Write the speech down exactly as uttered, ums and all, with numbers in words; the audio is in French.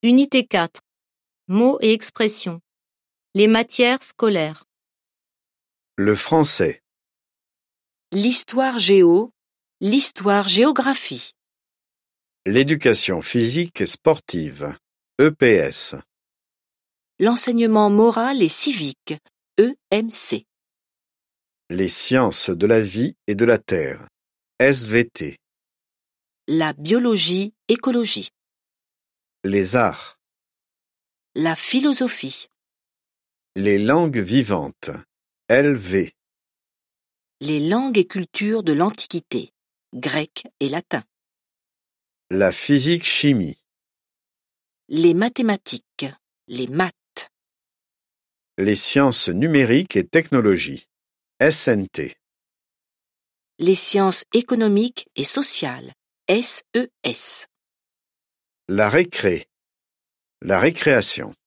Unité quatre. Mots et expressions. Les matières scolaires. Le français, L'histoire géo, l'histoire-géographie. l'éducation physique et sportive, E P S, L'enseignement moral et civique, E M C. les sciences de la vie et de la terre, S V T, La biologie, écologie. les arts, La philosophie. les langues vivantes, L V, Les langues et cultures de l'Antiquité, grec et latin. la physique-chimie, Les mathématiques, les maths. les sciences numériques et technologies, S N T, Les sciences économiques et sociales, S E S. la récré, la récréation.